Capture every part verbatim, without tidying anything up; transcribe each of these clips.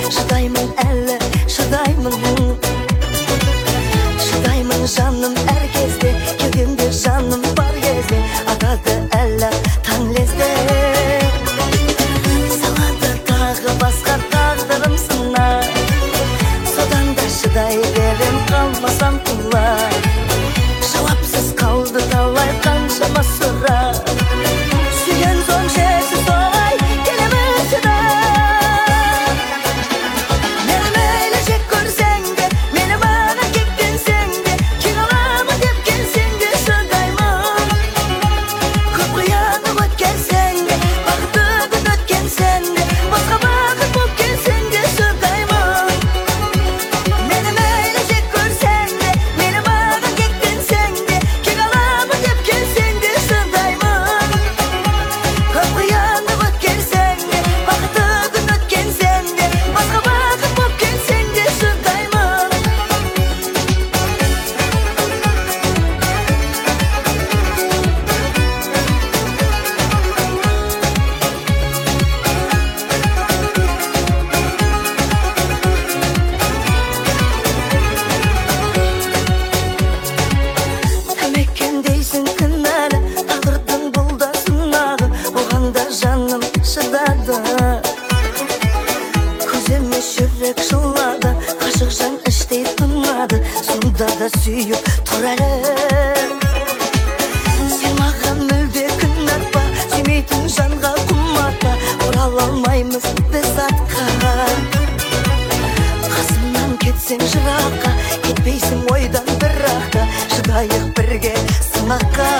Şıdayman elle, şıdayman. Şıdayman жаным әр кезде, келгенде жаным бар кезде, атады әлі таң лезде. Салады тағы басқа тағдырым сынар, содан да шыдай берем, қалмасам құлар. Жауапсыз қалды талай қаншама сұрақ, сүйген соң шексіз солай келемін шыдап. Мені мейлі жек көрсең де, мені маған кектенсең де, кең аламын деп келсең де шыдаймын. Көп қиянат өткерсең де, бақытты күн өткенсең де, басқа бақыт болып келсең де шыдаймын. Мені мейлі жек көрсең де, мені маған кектенсең де, кең аламын деп келсең де шыдаймын. Көп қиянат өткерсең де, бақытты күн өткенсең де, басқа бақыт болып келсең де шыдаймын. Тәмекен дейсің кінәлі, тағдырдың бұл да сынағы, оған да жаным шыдады. Көзіме жүрек жылады, ғашық жан іштей тынады, сонда да сүйіп тұр әлі. Сен маған мүлде кінәтпа, сүймейтін жанға құмартпа, орала алмаймыз біз атқа. Қасымнан кетсең жыраққа, кетпейсің ойдан бірақта, шыдайық бірге сынаққа.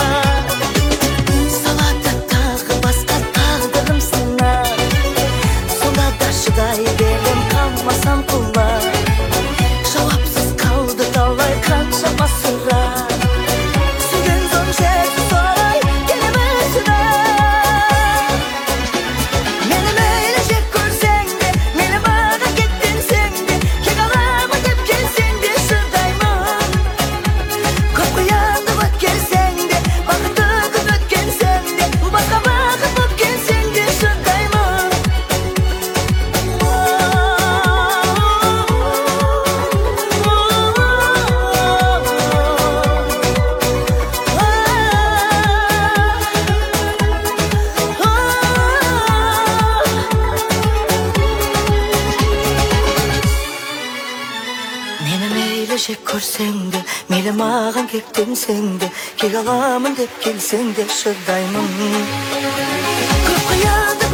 Салады тағы басқа тағдырым сынар, сонда да шыдай берем, қалмасам құлар. Жауапсыз қалды талай қаншама сұрақ, сүйген соң шексіз солай келемін шыдап. Мені мейлі жек көрсең де, мені маған кектенсең де, кең аламын деп келсең де шыдаймын. Көп қиянат өткерсең де, бақытты күн өткенсең де, басқа бақыт болып келсең де шыдаймын. Мені мейлі жек көрсең де, мейлі маған кектенсең де, кек аламын деп келсең де шыдаймын. Көп қиянат